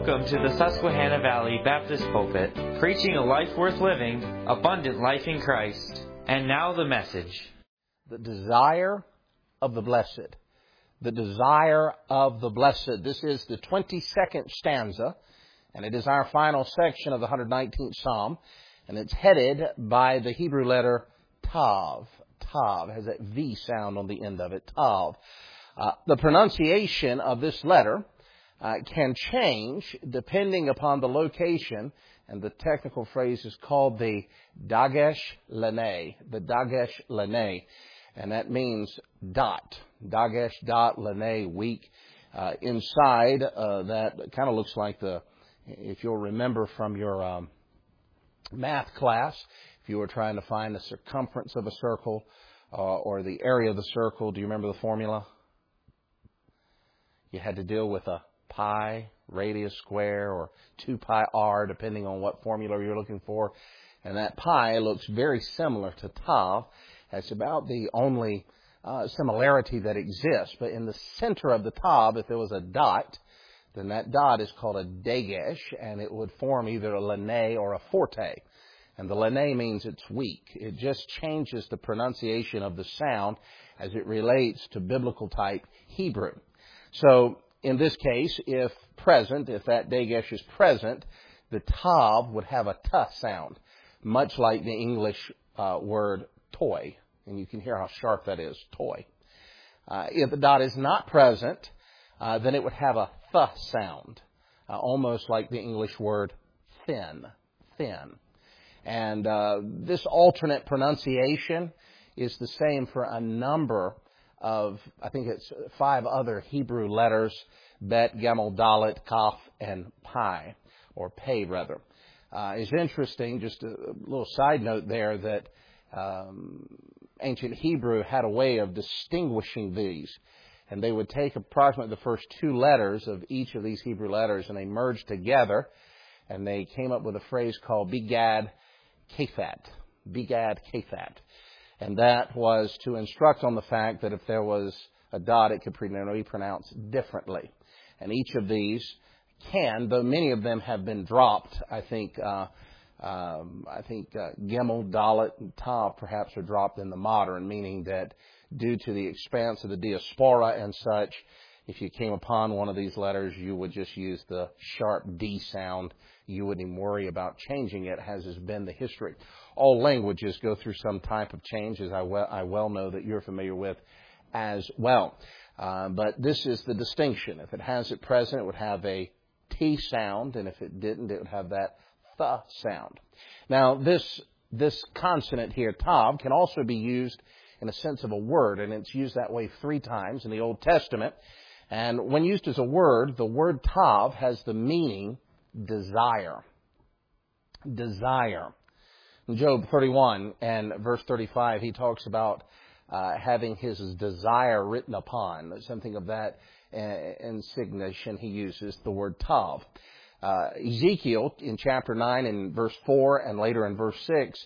Welcome to the Susquehanna Valley Baptist Pulpit, preaching a life worth living, abundant life in Christ. And now the message. The desire of the blessed. The desire of the blessed. This is the 22nd stanza, and it is our final section of the 119th Psalm, and it's headed by the Hebrew letter Tav. Tav has that V sound on the end of it, Tav. The pronunciation of this letter can change depending upon the location, and the technical phrase is called the Dagesh Lene, the Dagesh Lene, and that means dot, Dagesh dot Lene, weak. Inside, that kind of looks like if you'll remember from your math class, if you were trying to find the circumference of a circle or the area of the circle, do you remember the formula? You had to deal with a pi, radius square, or 2 pi r, depending on what formula you're looking for. And that pi looks very similar to Tav. That's about the only similarity that exists. But in the center of the Tav, if there was a dot, then that dot is called a dagesh, and it would form either a lene or a forte. And the lene means it's weak. It just changes the pronunciation of the sound as it relates to biblical type Hebrew. So, in this case, if that dagesh is present, the tav would have a t sound, much like the English word toy. And you can hear how sharp that is, toy. If the dot is not present, then it would have a th sound, almost like the English word thin, thin. And this alternate pronunciation is the same for a number of, I think it's 5 other Hebrew letters, Bet, Gimel, Dalet, Kaf, and Pi, or Pei rather. It's interesting, just a little side note there, that ancient Hebrew had a way of distinguishing these. And they would take approximately the first 2 letters of each of these Hebrew letters, and they merged together, and they came up with a phrase called Bigad Kefat. Bigad Kefat. And that was to instruct on the fact that if there was a dot, it could be pronounced differently. And each of these can, though many of them have been dropped, I think Gimel, Dalet, and Tav perhaps are dropped in the modern, meaning that due to the expanse of the diaspora and such, if you came upon one of these letters, you would just use the sharp D sound. You wouldn't even worry about changing it, as has been the history. All languages go through some type of change, as I well know that you're familiar with as well. But this is the distinction. If it has it present, it would have a T sound, and if it didn't, it would have that th sound. Now, this consonant here, tav, can also be used in a sense of a word, and it's used that way 3 times in the Old Testament. And when used as a word, the word tav has the meaning desire. Desire. In Job 31 and verse 35, he talks about having his desire written upon. Something of that insignation, he uses the word tav. Ezekiel in chapter 9 and verse 4 and later in verse 6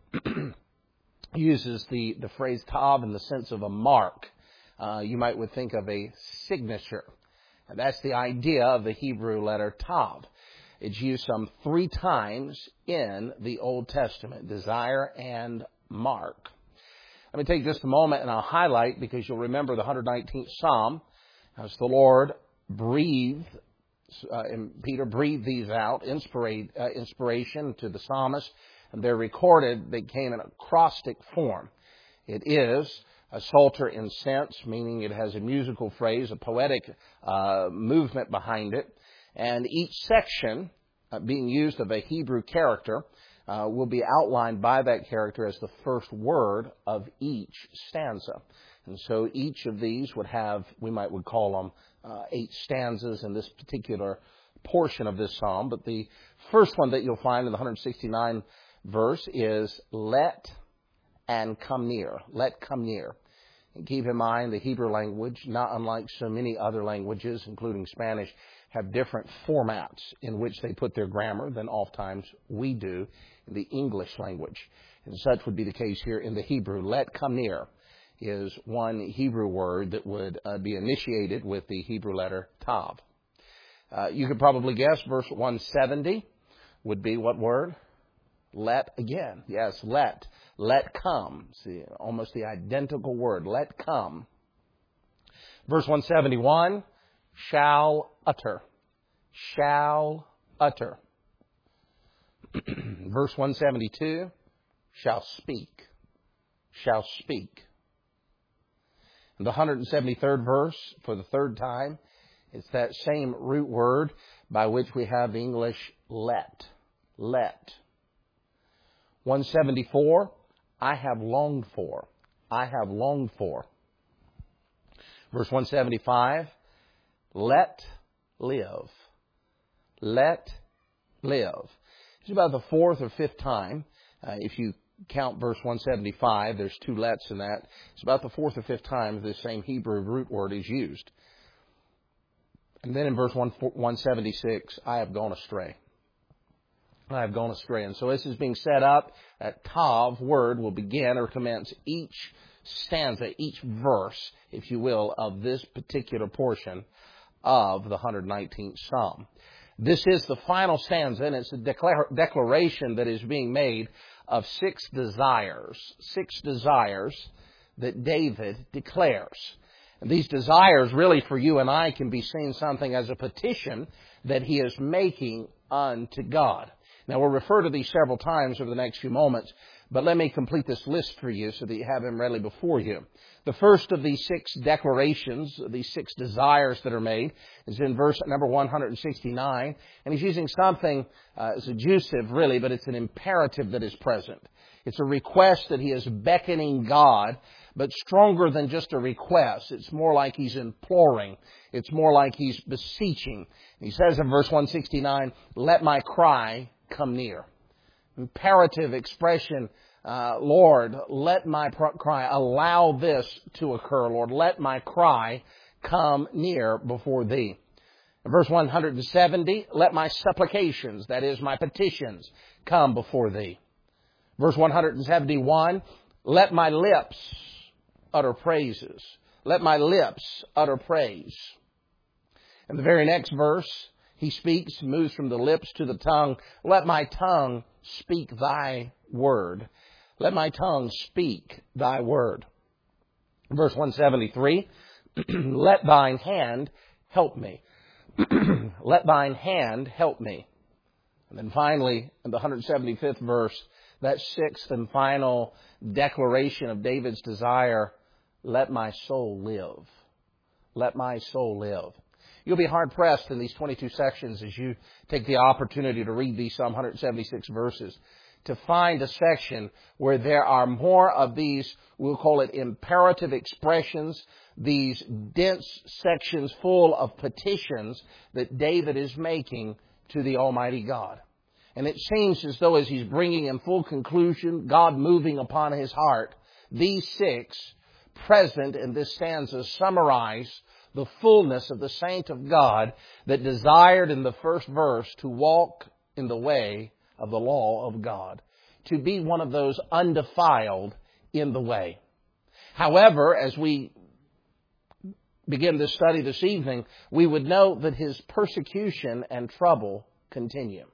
uses the phrase tav in the sense of a mark. You would think of a signature. And that's the idea of the Hebrew letter tav. It's used some 3 times in the Old Testament, desire and mark. Let me take just a moment and I'll highlight, because you'll remember the 119th Psalm, as the Lord breathed, and Peter breathed these out, inspiration to the psalmist, and they're recorded, they came in acrostic form. It is a psalter in sense, meaning it has a musical phrase, a poetic movement behind it. And each section being used of a Hebrew character will be outlined by that character as the first word of each stanza. And so each of these would have, would call them 8 stanzas in this particular portion of this psalm. But the first one that you'll find in the 169th verse is let and come near. Let come near. And keep in mind, the Hebrew language, not unlike so many other languages, including Spanish, have different formats in which they put their grammar than oftentimes we do in the English language. And such would be the case here in the Hebrew. Let come near is one Hebrew word that would be initiated with the Hebrew letter tav. You could probably guess verse 170 would be what word? Let again. Yes, let. Let come. See, almost the identical word. Let come. Verse 171, shall utter. Shall utter. Verse 172, shall speak. Shall speak. And the 173rd verse, for the third time, it's that same root word by which we have the English let. Let. 174, I have longed for. I have longed for. Verse 175, let live. Let live. It's about the fourth or fifth time. If you count verse 175, there's two lets in that. It's about the fourth or fifth time this same Hebrew root word is used. And then in verse 176, I have gone astray. I have gone astray. And so this is being set up. That tav word will begin or commence each stanza, each verse, if you will, of this particular portion of the 119th Psalm. This is the final stanza, and it's a declaration that is being made of six desires that David declares. And these desires really for you and I can be seen something as a petition that he is making unto God. Now we'll refer to these several times over the next few moments, but let me complete this list for you so that you have them readily before you. The first of these six declarations, these six desires that are made, is in verse number 169. And he's using something as adjusive, really, but it's an imperative that is present. It's a request that he is beckoning God, but stronger than just a request. It's more like he's imploring. It's more like he's beseeching. He says in verse 169, let my cry come near. Imperative expression. Lord, let my cry, allow this to occur, Lord. Let my cry come near before thee. In verse 170, let my supplications, that is, my petitions, come before thee. Verse 171, let my lips utter praises. Let my lips utter praise. In the very next verse, he speaks, moves from the lips to the tongue. Let my tongue speak thy word. Let my tongue speak thy word. Verse 173, let thine hand help me. Let thine hand help me. And then finally, in the 175th verse, that sixth and final declaration of David's desire, let my soul live. Let my soul live. You'll be hard-pressed in these 22 sections as you take the opportunity to read these Psalm 176 verses to find a section where there are more of these, we'll call it imperative expressions, these dense sections full of petitions that David is making to the Almighty God. And it seems as though as he's bringing in full conclusion, God moving upon his heart, these six present in this stanza summarize the fullness of the saint of God that desired in the first verse to walk in the way of the law of God, to be one of those undefiled in the way. However, as we begin this study this evening, we would note that his persecution and trouble continue.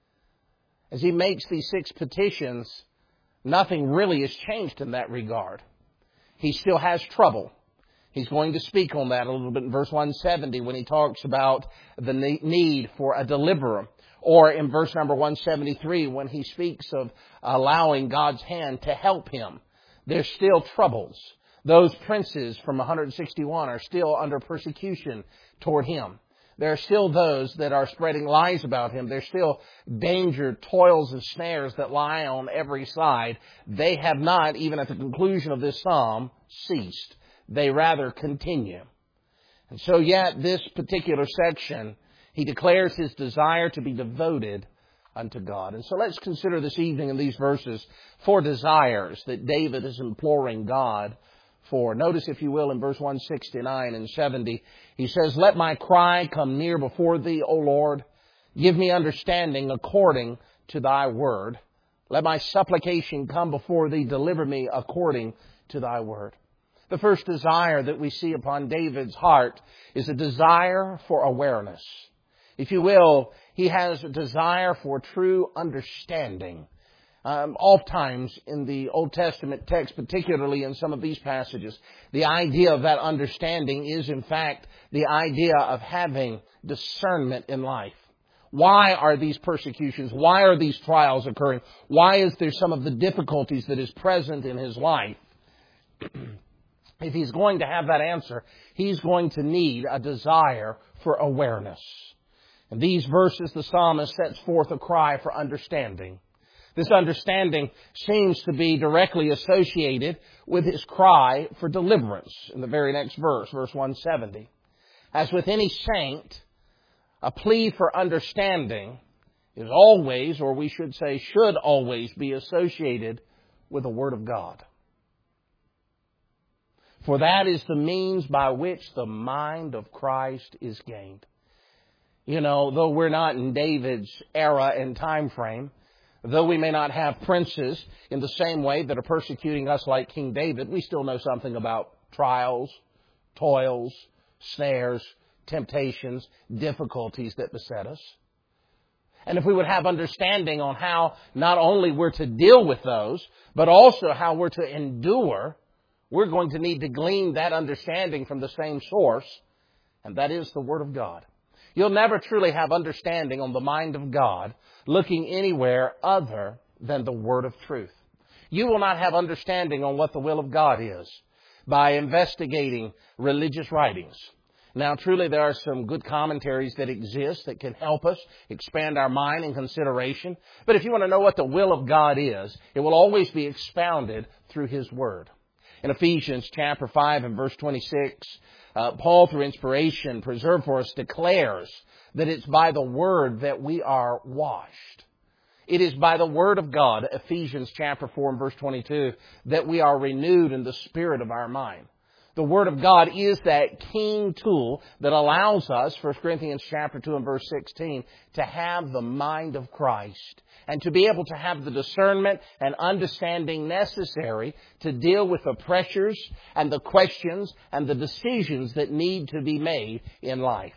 As he makes these six petitions, nothing really has changed in that regard. He still has trouble. He's going to speak on that a little bit in verse 170 when he talks about the need for a deliverer. Or in verse number 173 when he speaks of allowing God's hand to help him. There's still troubles. Those princes from 161 are still under persecution toward him. There are still those that are spreading lies about him. There's still danger, toils, and snares that lie on every side. They have not, even at the conclusion of this psalm, ceased. They rather continue. And so yet this particular section, he declares his desire to be devoted unto God. And so let's consider this evening in these verses 4 desires that David is imploring God for. Notice, if you will, in verse 169 and 70, he says, let my cry come near before thee, O Lord. Give me understanding according to thy word. Let my supplication come before thee. Deliver me according to thy word. The first desire that we see upon David's heart is a desire for awareness. If you will, he has a desire for true understanding. Oftentimes in the Old Testament text, particularly in some of these passages, the idea of that understanding is in fact the idea of having discernment in life. Why are these persecutions? Why are these trials occurring? Why is there some of the difficulties that is present in his life? If he's going to have that answer, he's going to need a desire for awareness. In these verses, the psalmist sets forth a cry for understanding. This understanding seems to be directly associated with his cry for deliverance in the very next verse, verse 170. As with any saint, a plea for understanding is always, or we should say should always, be associated with the Word of God. For that is the means by which the mind of Christ is gained. You know, though we're not in David's era and time frame, though we may not have princes in the same way that are persecuting us like King David, we still know something about trials, toils, snares, temptations, difficulties that beset us. And if we would have understanding on how not only we're to deal with those, but also how we're to endure, we're going to need to glean that understanding from the same source, and that is the Word of God. You'll never truly have understanding on the mind of God looking anywhere other than the Word of truth. You will not have understanding on what the will of God is by investigating religious writings. Now, truly, there are some good commentaries that exist that can help us expand our mind and consideration. But if you want to know what the will of God is, it will always be expounded through His Word. In Ephesians chapter 5 and verse 26, Paul, through inspiration preserved for us, declares that it's by the Word that we are washed. It is by the Word of God, Ephesians chapter 4 and verse 22, that we are renewed in the spirit of our mind. The Word of God is that keen tool that allows us, 1 Corinthians chapter 2 and verse 16, to have the mind of Christ and to be able to have the discernment and understanding necessary to deal with the pressures and the questions and the decisions that need to be made in life.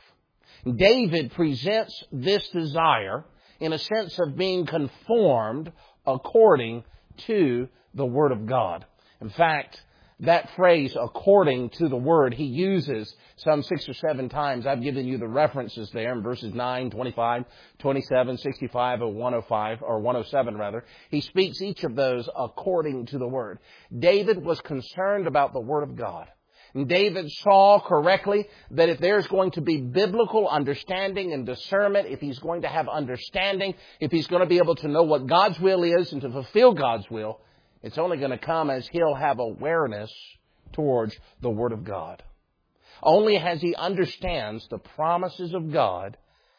David presents this desire in a sense of being conformed according to the Word of God. In fact, that phrase, according to the Word, he uses some 6 or 7 times. I've given you the references there in verses 9, 25, 27, 65, or 105, or 107 rather. He speaks each of those according to the Word. David was concerned about the Word of God. And David saw correctly that if there's going to be biblical understanding and discernment, if he's going to have understanding, if he's going to be able to know what God's will is and to fulfill God's will, it's only going to come as he'll have awareness towards the Word of God. Only as he understands the promises of God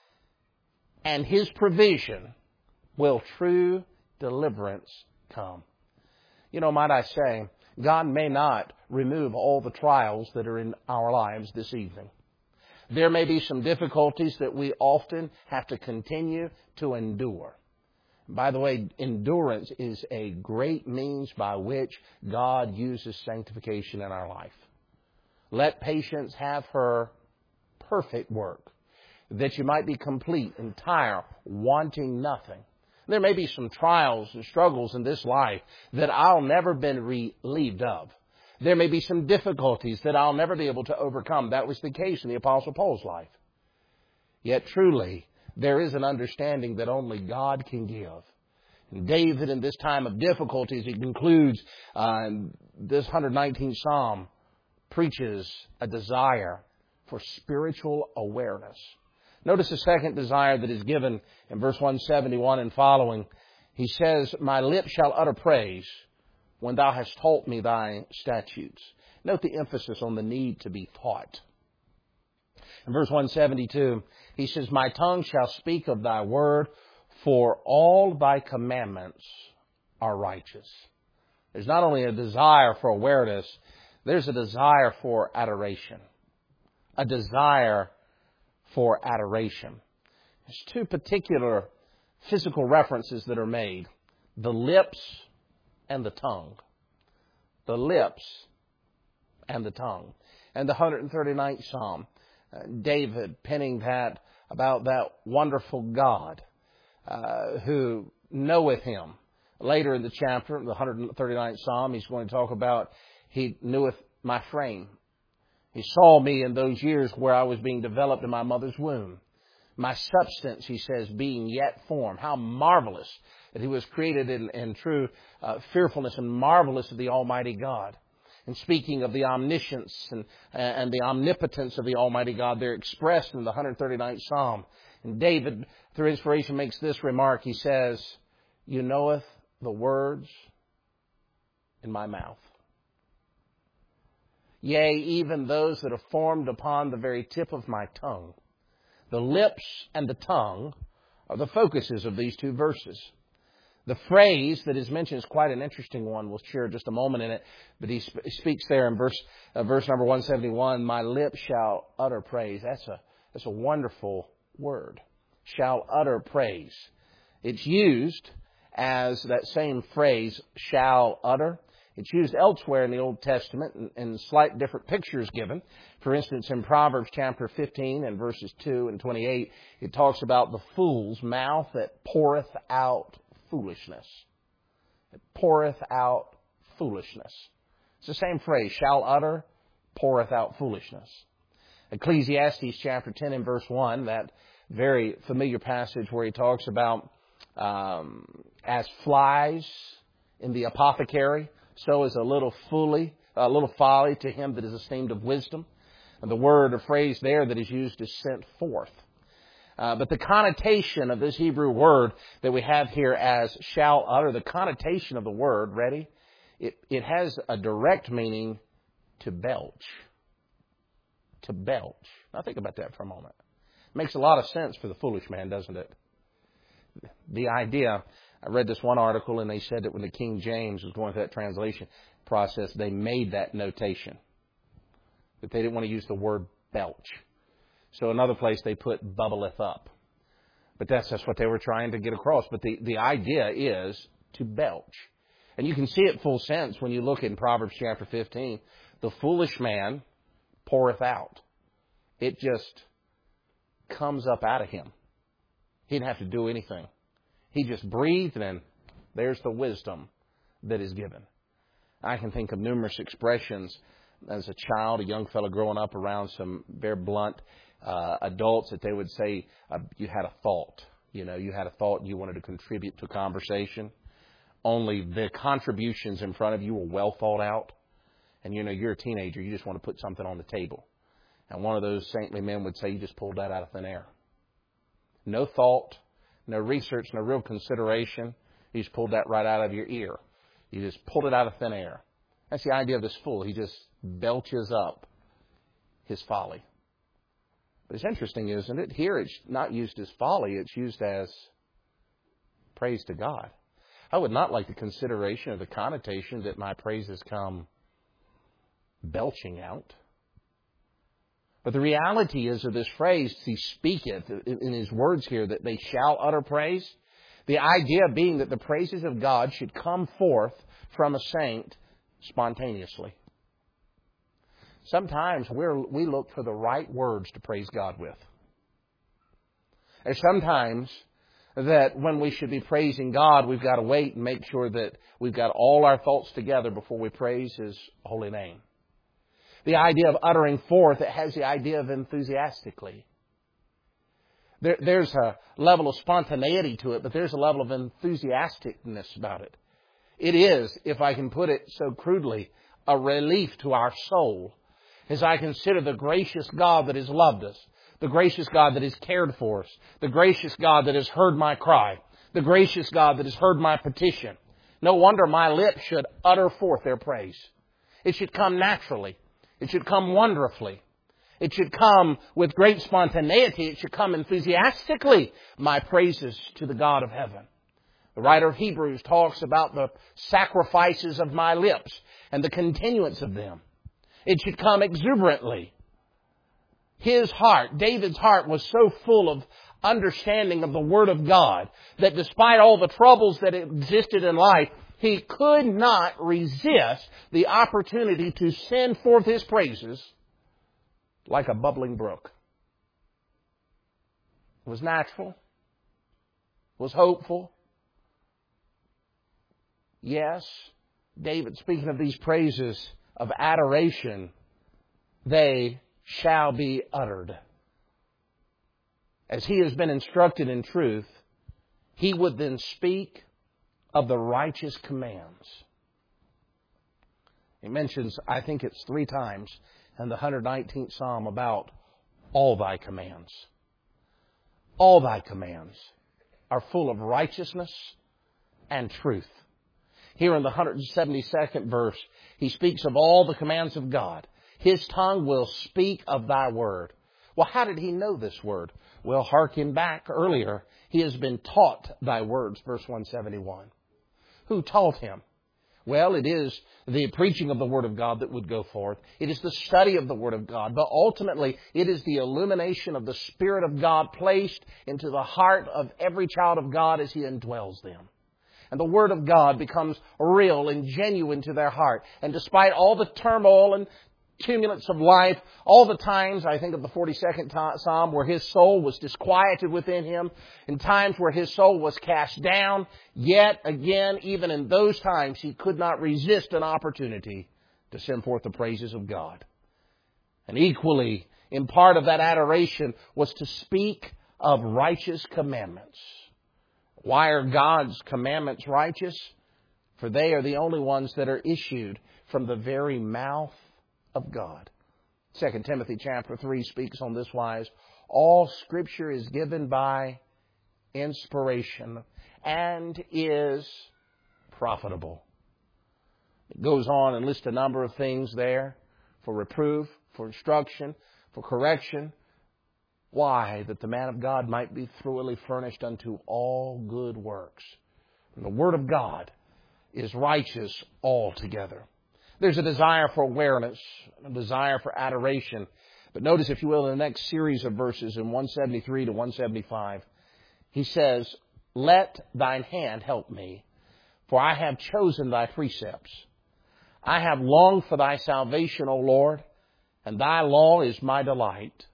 and His provision will true deliverance come. You know, might I say, God may not remove all the trials that are in our lives this evening. There may be some difficulties that we often have to continue to endure. By the way, endurance is a great means by which God uses sanctification in our life. Let patience have her perfect work, that you might be complete, entire, wanting nothing. There may be some trials and struggles in this life that I'll never be relieved of. There may be some difficulties that I'll never be able to overcome. That was the case in the Apostle Paul's life. Yet truly, there is an understanding that only God can give. And David, in this time of difficulties, he concludes this 119th Psalm, preaches a desire for spiritual awareness. Notice the second desire that is given in verse 171 and following. He says, "My lips shall utter praise when thou hast taught me thy statutes." Note the emphasis on the need to be taught. In verse 172, he says, "My tongue shall speak of thy word, for all thy commandments are righteous." There's not only a desire for awareness, there's a desire for adoration. A desire for adoration. There's 2 particular physical references that are made. The lips and the tongue. The lips and the tongue. And the 139th Psalm, David penning that about that wonderful God who knoweth him. Later in the chapter, the 139th Psalm, he's going to talk about he knoweth my frame. He saw me in those years where I was being developed in my mother's womb. My substance, he says, being yet formed. How marvelous that he was created in true fearfulness and marvelous of the Almighty God. And speaking of the omniscience and the omnipotence of the Almighty God, they're expressed in the 139th Psalm. And David, through inspiration, makes this remark. He says, you knoweth the words in my mouth. Yea, even those that are formed upon the very tip of my tongue. The lips and the tongue are the focuses of these two verses. The phrase that is mentioned is quite an interesting one. We'll share just a moment in it. But he speaks there in verse number 171, my lips shall utter praise. That's a wonderful word. Shall utter praise. It's used as that same phrase, shall utter. It's used elsewhere in the Old Testament and slight different pictures given. For instance, in Proverbs chapter 15 and verses 2 and 28, it talks about the fool's mouth that poureth out foolishness. It poureth out foolishness. It's the same phrase, shall utter, poureth out foolishness. Ecclesiastes chapter 10 and verse 1, that very familiar passage where he talks about as flies in the apothecary, so is a little folly to him that is esteemed of wisdom. And the word or phrase there that is used is sent forth. But the connotation of this Hebrew word that we have here as shall utter, the connotation of the word, ready? It has a direct meaning to belch. To belch. Now think about that for a moment. It makes a lot of sense for the foolish man, doesn't it? The idea, I read this one article and they said that when the King James was going through that translation process, they made that notation. That they didn't want to use the word belch. So another place they put bubbleth up. But that's what they were trying to get across. But the idea is to belch. And you can see it full sense when you look in Proverbs chapter 15. The foolish man poureth out. It just comes up out of him. He didn't have to do anything. He just breathed and there's the wisdom that is given. I can think of numerous expressions as a child, a young fellow growing up around some very blunt adults that they would say, you had a thought. You know, you had a thought and you wanted to contribute to a conversation. Only the contributions in front of you were well thought out. And, you know, you're a teenager. You just want to put something on the table. And one of those saintly men would say, you just pulled that out of thin air. No thought, no research, no real consideration. You just pulled that right out of your ear. You just pulled it out of thin air. That's the idea of this fool. He just belches up his folly. But it's interesting, isn't it? Here it's not used as folly. It's used as praise to God. I would not like the consideration or the connotation that my praises come belching out. But the reality is of this phrase, he speaketh, in his words here, that they shall utter praise. The idea being that the praises of God should come forth from a saint spontaneously. Sometimes we look for the right words to praise God with. And sometimes that when we should be praising God, we've got to wait and make sure that we've got all our thoughts together before we praise His holy name. The idea of uttering forth, it has the idea of enthusiastically. There's a level of spontaneity to it, but there's a level of enthusiasticness about it. It is, if I can put it so crudely, a relief to our soul as I consider the gracious God that has loved us, the gracious God that has cared for us, the gracious God that has heard my cry, the gracious God that has heard my petition. No wonder my lips should utter forth their praise. It should come naturally. It should come wonderfully. It should come with great spontaneity. It should come enthusiastically. My praises to the God of heaven. The writer of Hebrews talks about the sacrifices of my lips and the continuance of them. It should come exuberantly. His heart, David's heart, was so full of understanding of the Word of God that despite all the troubles that existed in life, he could not resist the opportunity to send forth his praises like a bubbling brook. was natural, was hopeful. Yes, David, speaking of these praises of adoration, they shall be uttered. As he has been instructed in truth, he would then speak of the righteous commands. He mentions, I think it's 3 times in the 119th Psalm about all thy commands. All thy commands are full of righteousness and truth. Here in the 172nd verse, he speaks of all the commands of God. His tongue will speak of thy word. Well, how did he know this word? Well, hearken back earlier. He has been taught thy words, verse 171. Who taught him? Well, it is the preaching of the Word of God that would go forth. It is the study of the Word of God. But ultimately, it is the illumination of the Spirit of God placed into the heart of every child of God as He indwells them. And the Word of God becomes real and genuine to their heart. And despite all the turmoil and tumults of life, all the times, I think of the 42nd Psalm, where his soul was disquieted within him, in times where his soul was cast down, yet again, even in those times, he could not resist an opportunity to send forth the praises of God. And equally, in part of that adoration was to speak of righteous commandments. Why are God's commandments righteous? For they are the only ones that are issued from the very mouth of God. 2 Timothy chapter 3 speaks on this wise. All Scripture is given by inspiration and is profitable. It goes on and lists a number of things there for reproof, for instruction, for correction. Why? That the man of God might be thoroughly furnished unto all good works. And the Word of God is righteous altogether. There's a desire for awareness, a desire for adoration. But notice, if you will, in the next series of verses in 173 to 175, he says, let thine hand help me, for I have chosen thy precepts. I have longed for thy salvation, O Lord, and thy law is my delight.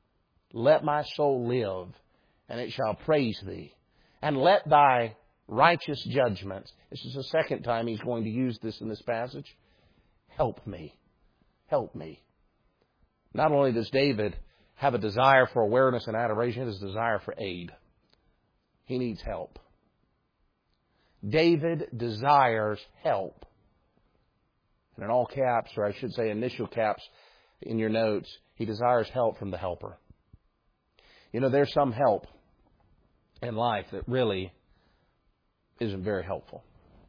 Let my soul live, and it shall praise thee. And let thy righteous judgments, this is the second time he's going to use this in this passage, help me. Help me. Not only does David have a desire for awareness and adoration, he has a desire for aid. He needs help. David desires help. And in all caps, or I should say initial caps in your notes, he desires help from the helper. You know, there's some help in life that really isn't very helpful.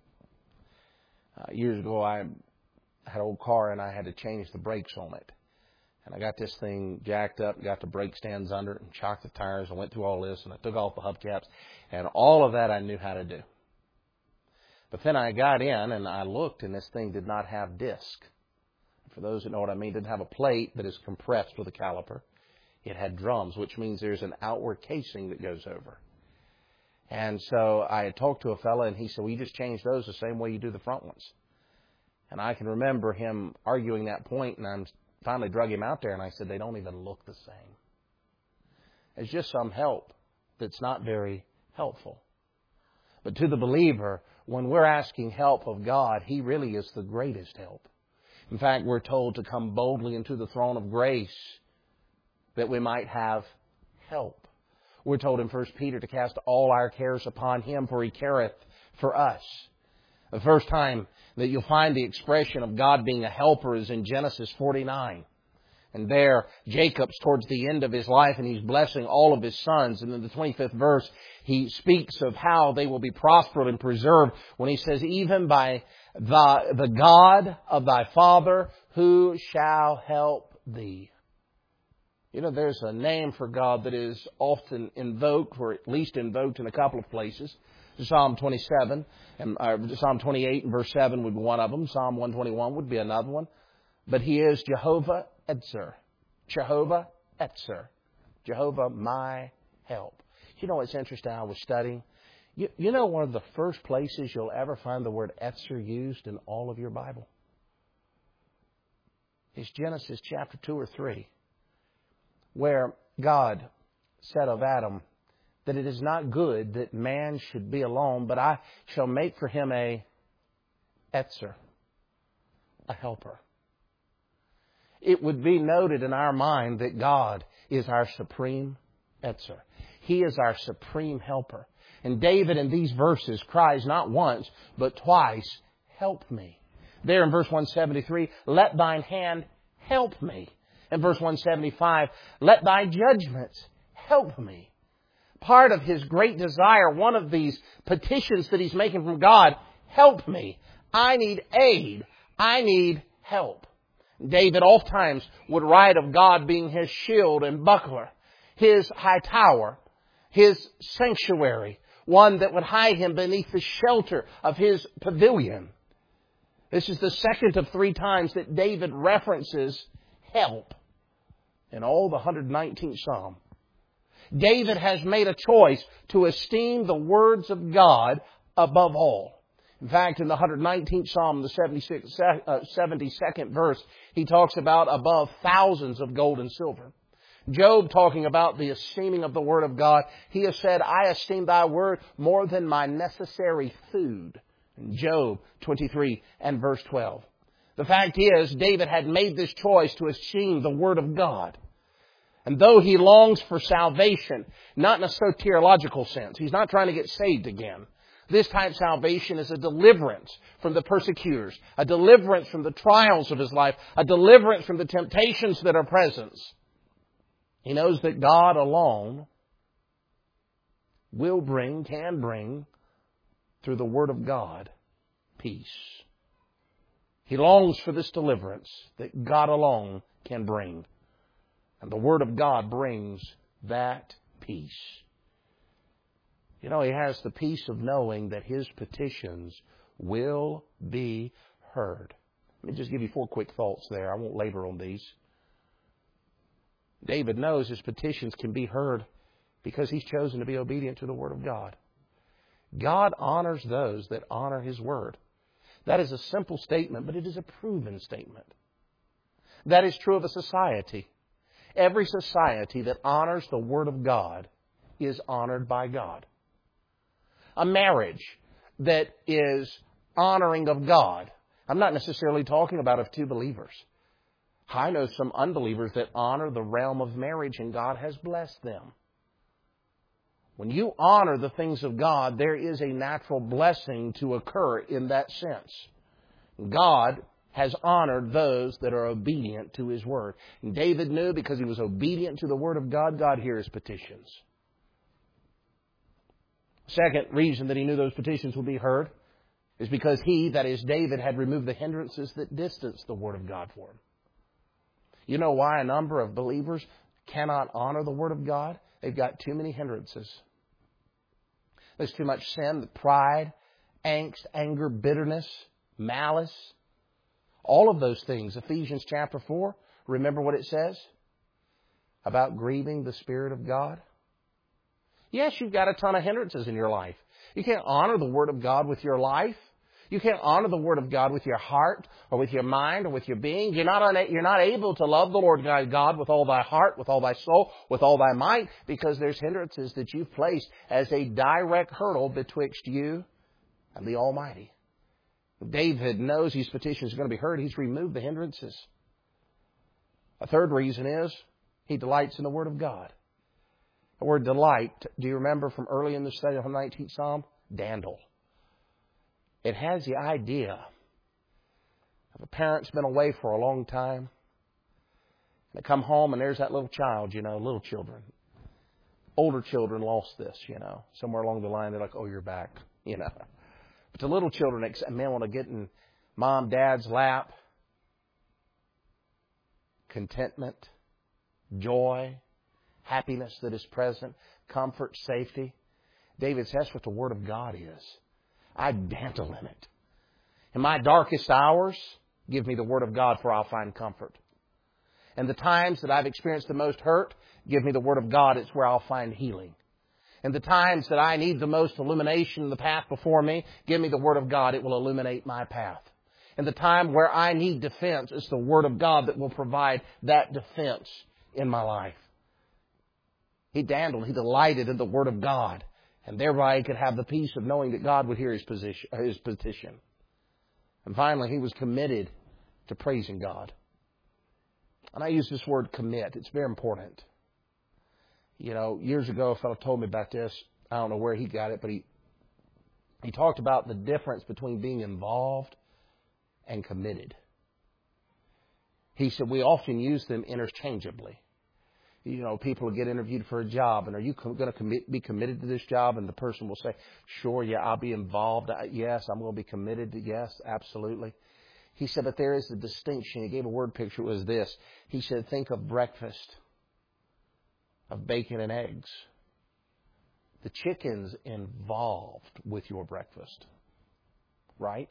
Years ago, I had an old car and I had to change the brakes on it. And I got this thing jacked up, got the brake stands under it, and chocked the tires. I went through all this, and I took off the hubcaps. And all of that I knew how to do. But then I got in and I looked, and this thing did not have disc. For those that know what I mean, it didn't have a plate that is compressed with a caliper. It had drums, which means there's an outward casing that goes over. And so I had talked to a fella, and he said, well, you just change those the same way you do the front ones. And I can remember him arguing that point, and I finally drug him out there, and I said, they don't even look the same. It's just some help that's not very helpful. But to the believer, when we're asking help of God, He really is the greatest help. In fact, we're told to come boldly into the throne of grace that we might have help. We're told in 1 Peter to cast all our cares upon Him, for He careth for us. The first time that you'll find the expression of God being a helper is in Genesis 49. And there, Jacob's towards the end of his life, and he's blessing all of his sons. And in the 25th verse, he speaks of how they will be prospered and preserved when he says, even by the God of thy father, who shall help thee. You know, there's a name for God that is often invoked, or at least invoked in a couple of places. Psalm 27, and Psalm 28 and verse 7 would be one of them. Psalm 121 would be another one. But He is Jehovah Etzer. Jehovah Etzer. Jehovah my help. You know what's interesting? I was studying. You know one of the first places you'll ever find the word Etzer used in all of your Bible? Is Genesis chapter 2 or 3, where God said of Adam, that it is not good that man should be alone, but I shall make for him a Etzer, a helper. It would be noted in our mind that God is our supreme Etzer. He is our supreme helper. And David in these verses cries not once, but twice, help me. There in verse 173, let thine hand help me. In verse 175, let thy judgments help me. Part of his great desire, one of these petitions that he's making from God, help me. I need aid. I need help. David oftentimes would write of God being his shield and buckler, his high tower, his sanctuary, one that would hide him beneath the shelter of his pavilion. This is the second of 3 times that David references help in all the 119th Psalm. David has made a choice to esteem the words of God above all. In fact, in the 119th Psalm, the 72nd verse, he talks about above thousands of gold and silver. Job, talking about the esteeming of the Word of God, he has said, I esteem thy word more than my necessary food. In Job 23 and verse 12. The fact is, David had made this choice to esteem the Word of God. And though he longs for salvation, not in a soteriological sense, he's not trying to get saved again. This type of salvation is a deliverance from the persecutors, a deliverance from the trials of his life, a deliverance from the temptations that are present. He knows that God alone will bring, can bring, through the Word of God, peace. He longs for this deliverance that God alone can bring. And the Word of God brings that peace. You know, he has the peace of knowing that his petitions will be heard. Let me just give you 4 quick thoughts there. I won't labor on these. David knows his petitions can be heard because he's chosen to be obedient to the Word of God. God honors those that honor His Word. That is a simple statement, but it is a proven statement. That is true of a society. Every society that honors the Word of God is honored by God. A marriage that is honoring of God. I'm not necessarily talking about of 2 believers. I know some unbelievers that honor the realm of marriage, and God has blessed them. When you honor the things of God, there is a natural blessing to occur in that sense. God has honored those that are obedient to His Word. And David knew because he was obedient to the Word of God, God hears petitions. Second reason that he knew those petitions would be heard is because he, that is David, had removed the hindrances that distanced the Word of God for him. You know why a number of believers cannot honor the Word of God? They've got too many hindrances. There's too much sin, pride, angst, anger, bitterness, malice. All of those things. Ephesians chapter 4, remember what it says about grieving the Spirit of God? Yes, you've got a ton of hindrances in your life. You can't honor the Word of God with your life. You can't honor the Word of God with your heart or with your mind or with your being. You're not able to love the Lord thy God with all thy heart, with all thy soul, with all thy might, because there's hindrances that you've placed as a direct hurdle betwixt you and the Almighty. David knows his petition is going to be heard. He's removed the hindrances. A third reason is he delights in the Word of God. The word delight, do you remember from early in the study of the 19th Psalm? Dandle. It has the idea of a parent's been away for a long time. They come home and there's that little child, little children. Older children lost this, Somewhere along the line they're like, oh, you're back, But the little children, man, want to get in mom, dad's lap. Contentment, joy, happiness that is present, comfort, safety. David says that's what the Word of God is. I dandle in it. In my darkest hours, give me the Word of God, for I'll find comfort. And the times that I've experienced the most hurt, give me the Word of God. It's where I'll find healing. And the times that I need the most illumination in the path before me, give me the Word of God. It will illuminate my path. And the time where I need defense, it's the Word of God that will provide that defense in my life. He delighted in the Word of God. And thereby he could have the peace of knowing that God would hear his petition. And finally, he was committed to praising God. And I use this word commit. It's very important. Years ago, a fellow told me about this. I don't know where he got it, but he talked about the difference between being involved and committed. He said we often use them interchangeably. People will get interviewed for a job, and are you going to be committed to this job? And the person will say, sure, yeah, I'll be involved. Yes, I'm going to be committed to, yes, absolutely. He said, but there is a distinction. He gave a word picture. It was this. He said, think of breakfast, of bacon and eggs. The chicken's involved with your breakfast, right?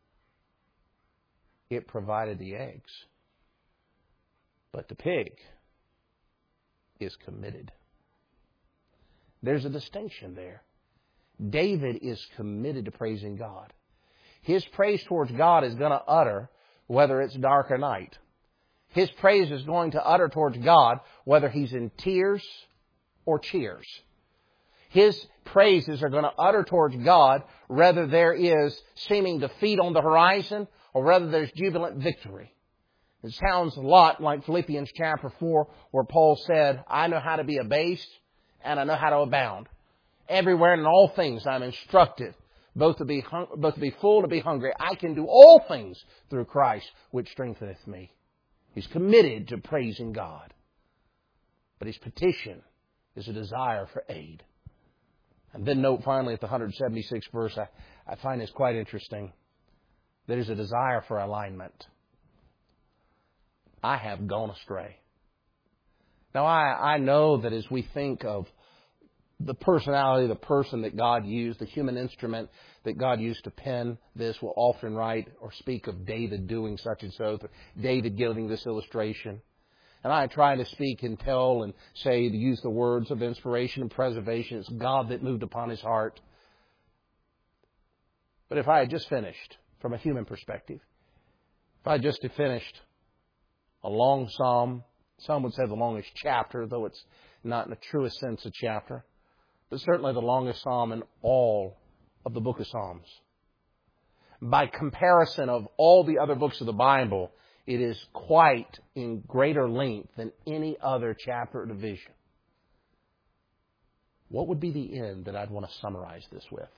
It provided the eggs. But the pig is committed. There's a distinction there. David is committed to praising God. His praise towards God is going to utter whether it's dark or night. His praise is going to utter towards God whether he's in tears or cheers. His praises are going to utter towards God whether there is seeming defeat on the horizon or whether there's jubilant victory. It sounds a lot like Philippians chapter 4 where Paul said, I know how to be abased and I know how to abound. Everywhere and in all things I'm instructed, both to be full, to be hungry. I can do all things through Christ which strengtheneth me. He's committed to praising God. But his petition is a desire for aid. And then note finally at the 176th verse, I find this quite interesting. There's a desire for alignment. I have gone astray. Now, I know that as we think of the personality of the person that God used, the human instrument that God used to pen this, will often write or speak of David doing such and so, David giving this illustration. And I try to speak and tell and say, to use the words of inspiration and preservation, it's God that moved upon his heart. But if I had just finished, from a human perspective, if I just had finished a long psalm, some would say the longest chapter, though it's not in the truest sense a chapter, but certainly the longest psalm in all of the book of Psalms. By comparison of all the other books of the Bible, it is quite in greater length than any other chapter or division. What would be the end that I'd want to summarize this with?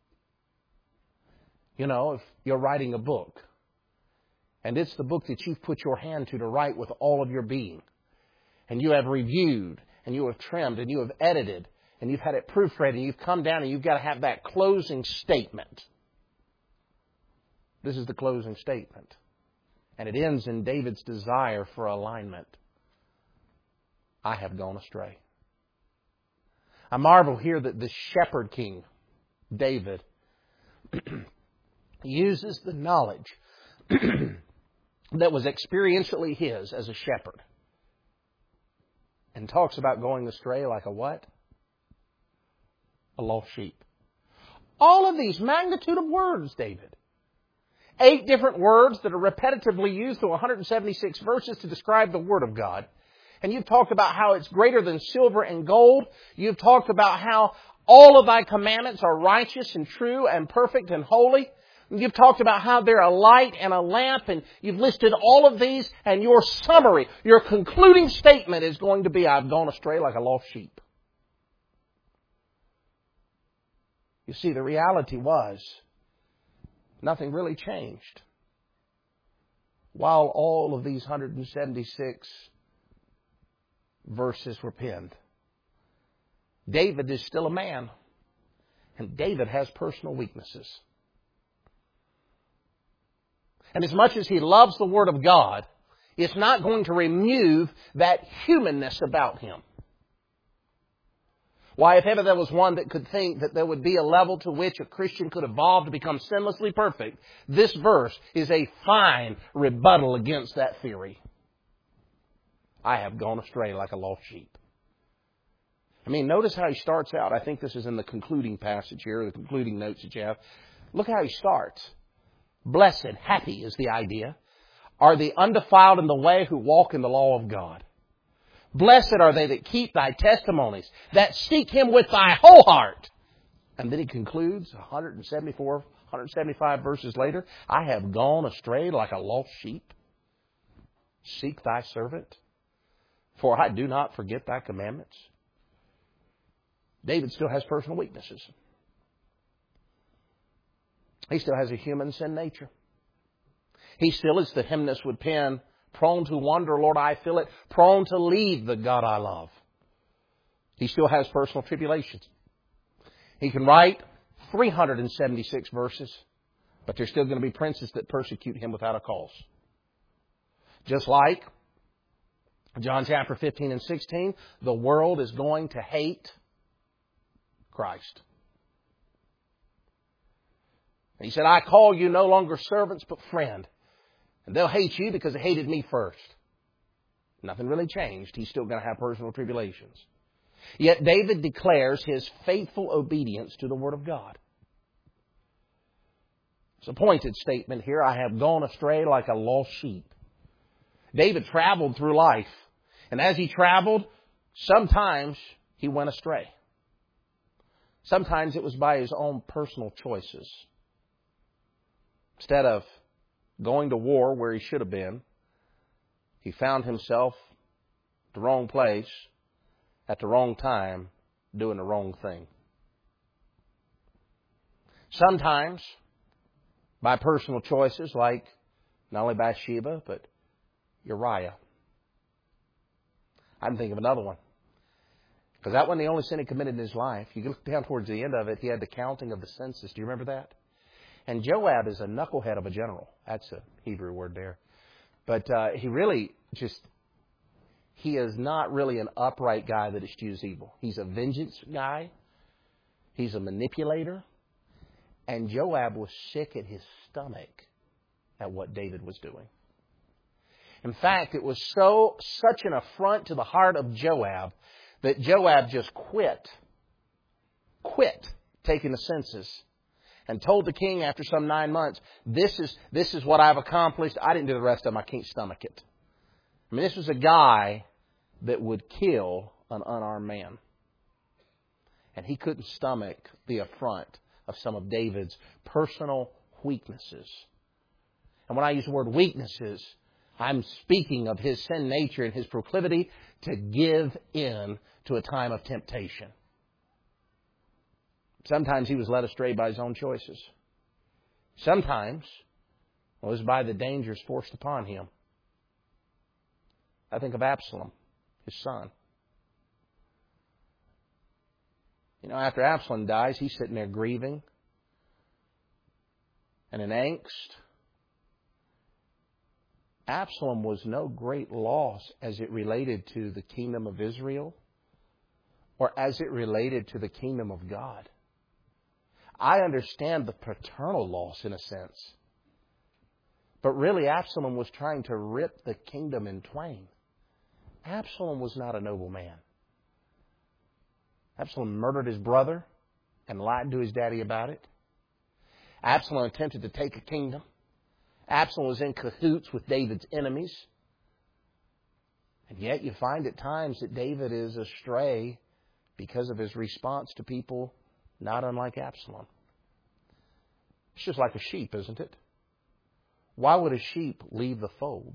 If you're writing a book, and it's the book that you've put your hand to write with all of your being. And you have reviewed, and you have trimmed, and you have edited, and you've had it proofread, and you've come down, and you've got to have that closing statement. This is the closing statement. And it ends in David's desire for alignment. I have gone astray. I marvel here that the shepherd king, David, uses the knowledge that was experientially his as a shepherd. And talks about going astray like a what? A lost sheep. All of these magnitude of words, David. 8 different words that are repetitively used through 176 verses to describe the Word of God. And you've talked about how it's greater than silver and gold. You've talked about how all of thy commandments are righteous and true and perfect and holy. You've talked about how they're a light and a lamp, and you've listed all of these, and your summary, your concluding statement is going to be, I've gone astray like a lost sheep. You see, the reality was, nothing really changed. While all of these 176 verses were penned, David is still a man, and David has personal weaknesses. And as much as he loves the Word of God, it's not going to remove that humanness about him. Why, if ever there was one that could think that there would be a level to which a Christian could evolve to become sinlessly perfect, this verse is a fine rebuttal against that theory. I have gone astray like a lost sheep. Notice how he starts out. I think this is in the concluding passage here, the concluding notes that you have. Look how he starts. Blessed, happy is the idea, are the undefiled in the way who walk in the law of God. Blessed are they that keep thy testimonies, that seek him with thy whole heart. And then he concludes 175 verses later, I have gone astray like a lost sheep. Seek thy servant, for I do not forget thy commandments. David still has personal weaknesses. He still has a human sin nature. He still is, the hymnist would pen, prone to wander, Lord, I feel it, prone to leave the God I love. He still has personal tribulations. He can write 376 verses, but there's still going to be princes that persecute him without a cause. Just like John chapter 15 and 16, the world is going to hate Christ. And he said, I call you no longer servants, but friend. And they'll hate you because they hated me first. Nothing really changed. He's still going to have personal tribulations. Yet David declares his faithful obedience to the Word of God. It's a pointed statement here. I have gone astray like a lost sheep. David traveled through life. And as he traveled, sometimes he went astray. Sometimes it was by his own personal choices. Instead of going to war where he should have been, he found himself at the wrong place, at the wrong time, doing the wrong thing. Sometimes by personal choices like not only Bathsheba, but Uriah. I'm thinking of another one. Because that wasn't the only sin he committed in his life. You look down towards the end of it, he had the counting of the census. Do you remember that? And Joab is a knucklehead of a general. That's a Hebrew word there. But he is not really an upright guy that eschews evil. He's a vengeance guy. He's a manipulator. And Joab was sick at his stomach at what David was doing. In fact, it was such an affront to the heart of Joab that Joab just quit taking the census and told the king after some 9 months, this is what I've accomplished. I didn't do the rest of them. I can't stomach it. I mean, this was a guy that would kill an unarmed man. And he couldn't stomach the affront of some of David's personal weaknesses. And when I use the word weaknesses, I'm speaking of his sin nature and his proclivity to give in to a time of temptation. Sometimes he was led astray by his own choices. Sometimes it was by the dangers forced upon him. I think of Absalom, his son. You know, after Absalom dies, he's sitting there grieving and in angst. Absalom was no great loss as it related to the kingdom of Israel or as it related to the kingdom of God. I understand the paternal loss in a sense. But really, Absalom was trying to rip the kingdom in twain. Absalom was not a noble man. Absalom murdered his brother and lied to his daddy about it. Absalom attempted to take a kingdom. Absalom was in cahoots with David's enemies. And yet you find at times that David is astray because of his response to people not unlike Absalom. It's just like a sheep, isn't it? Why would a sheep leave the fold?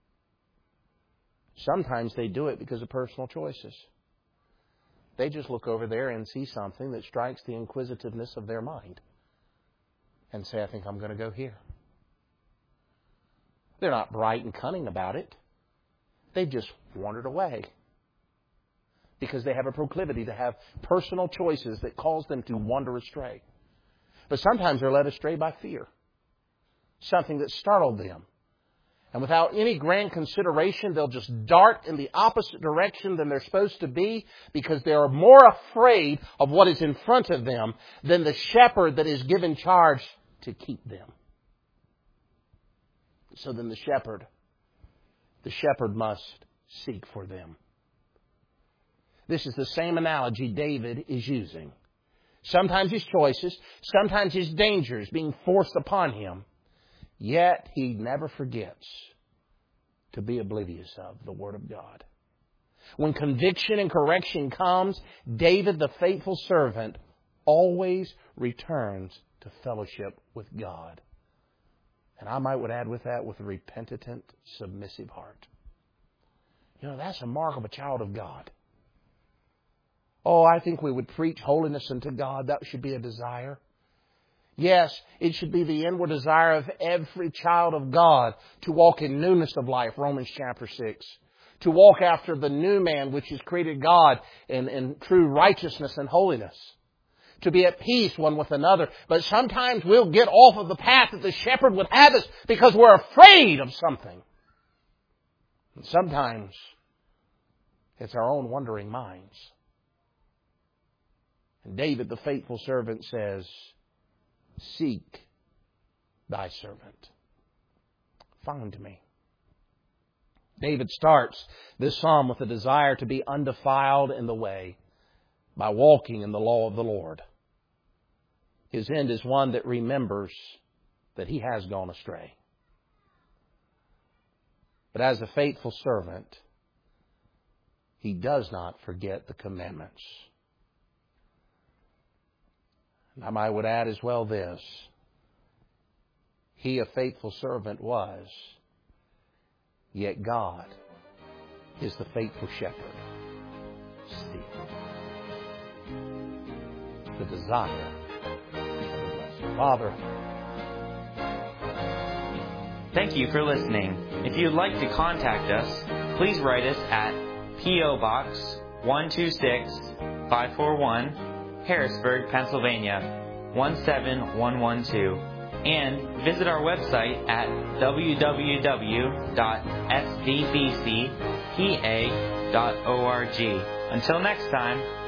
Sometimes they do it because of personal choices. They just look over there and see something that strikes the inquisitiveness of their mind and say, I think I'm going to go here. They're not bright and cunning about it. They've just wandered away because they have a proclivity to have personal choices that cause them to wander astray. But sometimes they're led astray by fear, something that startled them. And without any grand consideration, they'll just dart in the opposite direction than they're supposed to be because they are more afraid of what is in front of them than the shepherd that is given charge to keep them. So then the shepherd must seek for them. This is the same analogy David is using. Sometimes his choices, sometimes his dangers being forced upon him. Yet he never forgets to be oblivious of the Word of God. When conviction and correction comes, David, the faithful servant, always returns to fellowship with God. And I would add with that, with a repentant, submissive heart. You know, that's a mark of a child of God. Oh, I think we would preach holiness unto God. That should be a desire. Yes, it should be the inward desire of every child of God to walk in newness of life, Romans chapter 6. To walk after the new man which has created God in true righteousness and holiness. To be at peace one with another. But sometimes we'll get off of the path that the shepherd would have us because we're afraid of something. And sometimes it's our own wandering minds. And David, the faithful servant, says, seek thy servant. Find me. David starts this psalm with a desire to be undefiled in the way by walking in the law of the Lord. His end is one that remembers that he has gone astray. But as a faithful servant, he does not forget the commandments. And I would add as well this. He, a faithful servant, was, yet God is the faithful shepherd still. The desire of the blessed. Father, thank you for listening. If you'd like to contact us, please write us at P.O. Box 126 541, Harrisburg, Pennsylvania 17112, and visit our website at www.sdbcpa.org. Until next time,